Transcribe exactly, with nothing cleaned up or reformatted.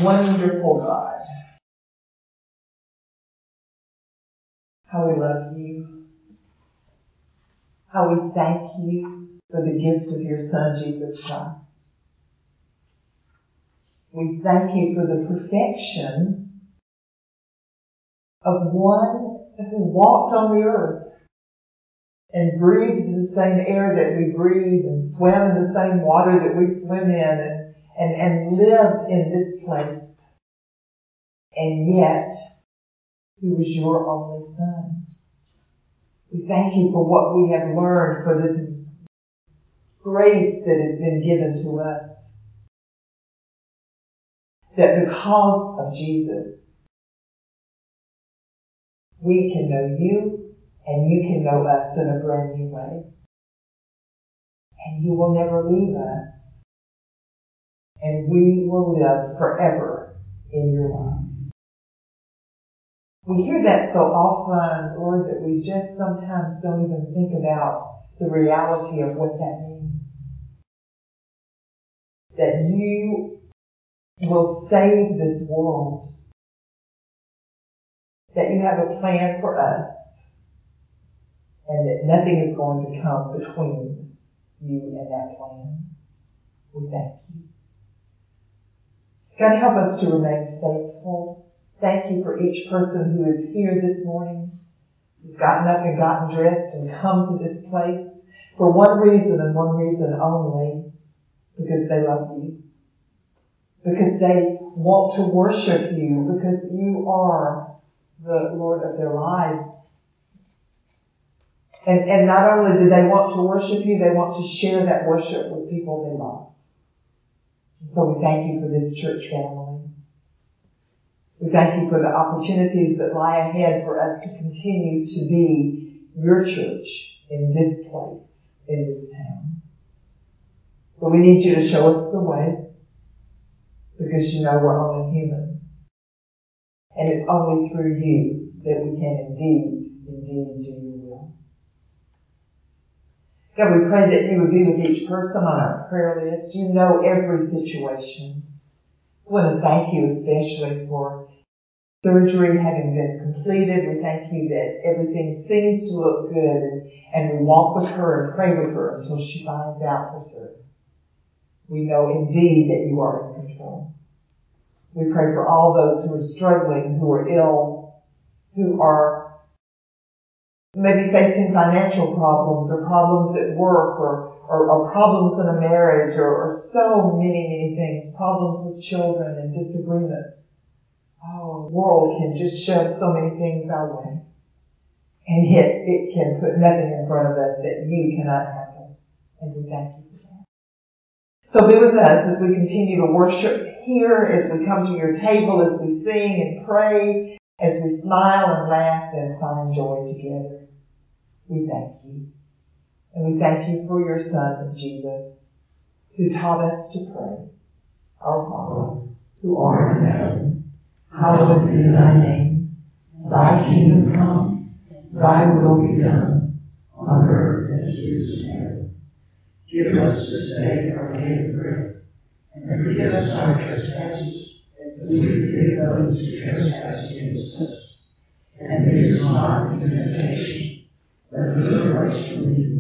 Wonderful God, how we love you, how we thank you for the gift of your Son, Jesus Christ. We thank you for the perfection of one who walked on the earth and breathed the same air that we breathe and swam in the same water that we swim in and, and, and lived in this place. And yet, he was your only Son. We thank you for what we have learned, for this grace that has been given to us. That because of Jesus, we can know you and you can know us in a brand new way. And you will never leave us. And we will live forever in your love. We hear that so often, Lord, that we just sometimes don't even think about the reality of what that means. That you will save this world. That you have a plan for us. And that nothing is going to come between you and that plan. We thank you. God, help us to remain faithful. Thank you for each person who is here this morning, who's gotten up and gotten dressed and come to this place for one reason and one reason only, because they love you. Because they want to worship you, because you are the Lord of their lives. And, and not only do they want to worship you, they want to share that worship with people they love. And so we thank you for this church family. We thank you for the opportunities that lie ahead for us to continue to be your church in this place, in this town. But we need you to show us the way, because you know we're only human. And it's only through you that we can indeed, indeed do your will. God, we pray that you would be with each person on our prayer list. You know every situation. I want to thank you especially for surgery having been completed. We thank you that everything seems to look good, and, and we walk with her and pray with her until she finds out for certain. We know indeed that you are in control. We pray for all those who are struggling, who are ill, who are maybe facing financial problems or problems at work or, or, or problems in a marriage or, or so many, many things, problems with children and disagreements. Oh, the world can just shove so many things our way. And yet it can put nothing in front of us that you cannot handle. And we thank you for that. So be with us as we continue to worship here, as we come to your table, as we sing and pray, as we smile and laugh and find joy together. We thank you. And we thank you for your Son, Jesus, who taught us to pray. Our Father, who art in heaven, hallowed be thy name. Thy kingdom come, thy will be done, on earth as it is in heaven. Give us this day our daily bread, and forgive us our trespasses, as we forgive those who trespass against us. And lead us not into temptation, but deliver us from evil.